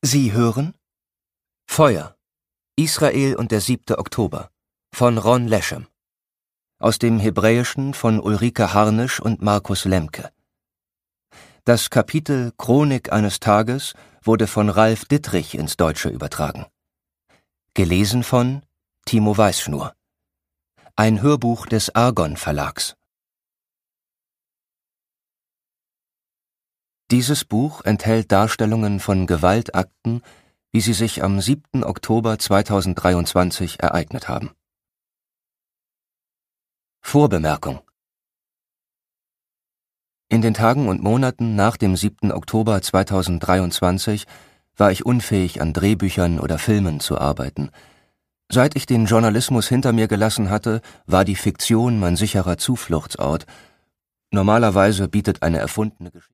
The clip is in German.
Sie hören Feuer, Israel und der 7. Oktober von Ron Leschem. Aus dem Hebräischen von Ulrike Harnisch und Markus Lemke. Das Kapitel Chronik eines Tages wurde von Ralf Dittrich ins Deutsche übertragen. Gelesen von Timo Weißschnur. Ein Hörbuch des Argon Verlags. Dieses Buch enthält Darstellungen von Gewaltakten, wie sie sich am 7. Oktober 2023 ereignet haben. Vorbemerkung: In den Tagen und Monaten nach dem 7. Oktober 2023 war ich unfähig, an Drehbüchern oder Filmen zu arbeiten. Seit ich den Journalismus hinter mir gelassen hatte, war die Fiktion mein sicherer Zufluchtsort. Normalerweise bietet eine erfundene Geschichte